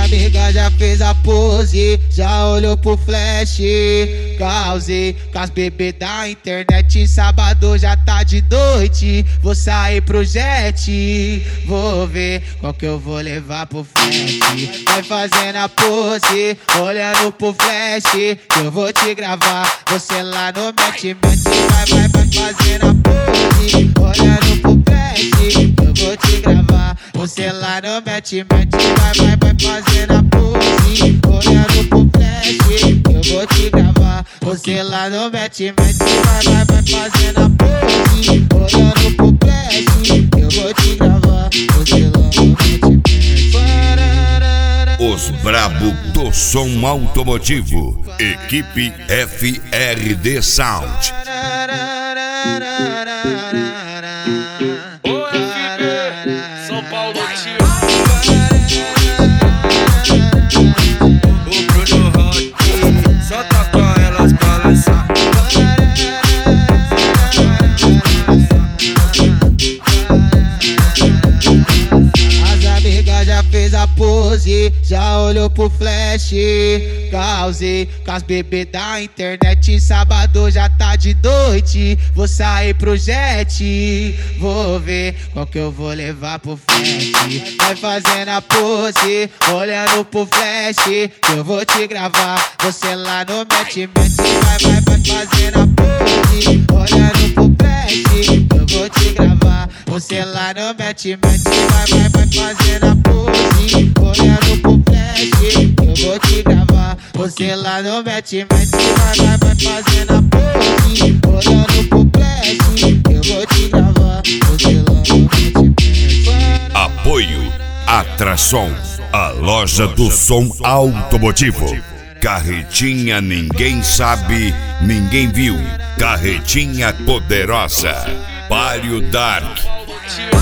amigas já fez a pose, já olhou pro flash. Causei com as bebês da internet, sábado já tá de noite. Vou sair pro jet, vou ver qual que eu vou levar pro flash. Vai fazendo a pose, olhando pro flash, que eu vou te gravar. Você lá no mete-mete, vai fazendo a pose, olhando pro flash, que eu vou te gravar. Você lá no mete-mete, vai fazendo a pose, olhando pro flash, que eu vou te gravar. Você lá no mete-mete, vai fazendo a pose, olhando pro flash, que eu vou te gravar. Você lá no mete-mete. Os brabo do som automotivo, equipe FRD Sound. Ô FB, São Paulo tio. O Bruno Rock, só tá com elas balançar. As amigas já fez a pose, já olhou pro flash. Causei com as bebês da internet, sábado já tá de noite. Vou sair pro jet, vou ver qual que eu vou levar pro flash. Vai fazendo a pose, olhando pro flash, que eu vou te gravar. Você lá no mete-mete, vai fazendo a pose, olhando pro flash, que eu vou te gravar. Você lá no mete-mete, vai fazendo a pose, olhando pro flash, que eu vou te gravar. Você lá no mete-mete, vai fazendo a pose, olhando pro flash, que eu vou te gravar. Você lá no mete-mete. Apoio Atrason, a loja do som automotivo. Carretinha ninguém sabe, ninguém viu. Carretinha poderosa. Palio Dark.